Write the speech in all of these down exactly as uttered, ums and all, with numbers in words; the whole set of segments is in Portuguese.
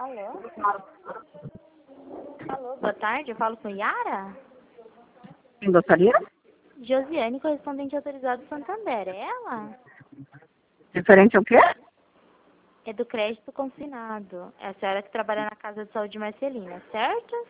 Alô? Alô, boa tarde, eu falo com Yara? Quem gostaria? Josiane, correspondente autorizado Santander, é ela? Referente ao quê? É do crédito consignado. É a senhora que trabalha na Casa de Saúde Marcelina, certo?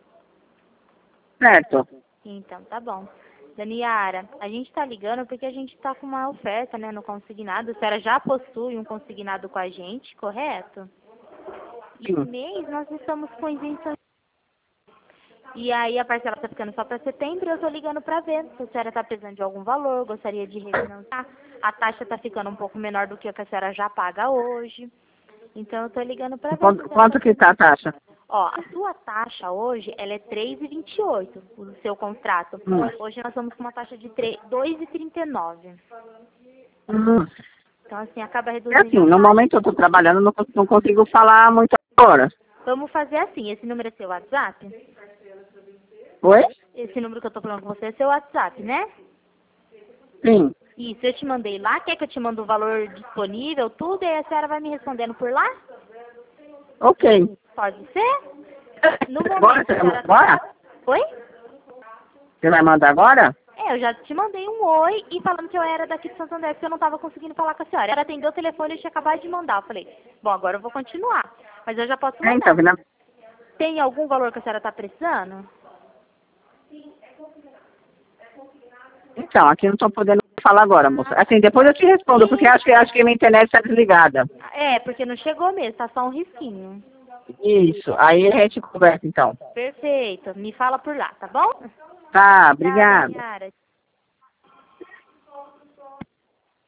Certo. Então, tá bom. Dani Yara, a gente tá ligando porque a gente tá com uma oferta, né, no consignado. A senhora já possui um consignado com a gente, correto? E Sim. mês nós estamos com isenção. E aí a parcela tá ficando só para setembro e eu tô ligando para ver se a senhora tá precisando de algum valor, gostaria de refinanciar. A taxa tá ficando um pouco menor do que a que a senhora já paga hoje. Então eu tô ligando para ver se a Quanto, senhora quanto tá que está a taxa? Ó, a sua taxa hoje, ela é três e vinte e oito, o seu contrato. Hum. Hoje nós estamos com uma taxa de dois e trinta e nove. Hum. Então, assim, acaba É reduzindo assim, a no taxa. momento eu estou trabalhando, não, cons- não consigo falar muito agora. Vamos fazer assim, esse número é seu WhatsApp? Oi? Esse número que eu tô falando com você é seu WhatsApp, né? Sim. Isso, eu te mandei lá, quer que eu te mande o valor disponível, tudo, e a senhora vai me respondendo por lá? Ok. Pode ser? No Agora, momento, você a vai senhora... mandar agora? Oi? Você vai mandar agora? É, eu já te mandei um oi e falando que eu era daqui de Santander, porque eu não estava conseguindo falar com a senhora. Ela atendeu o telefone e tinha acabado de mandar. Eu falei, bom, agora eu vou continuar. Mas eu já posso É, então, mandar. na- Tem algum valor que a senhora está precisando? então, aqui eu não estou podendo falar agora, moça. Assim, depois eu te respondo, porque acho que, acho que minha internet está desligada. É, porque não chegou mesmo, tá só um risquinho. Isso. Aí a gente conversa, então. Perfeito. Me fala por lá, tá bom? Tá, Obrigada, obrigada. Yara.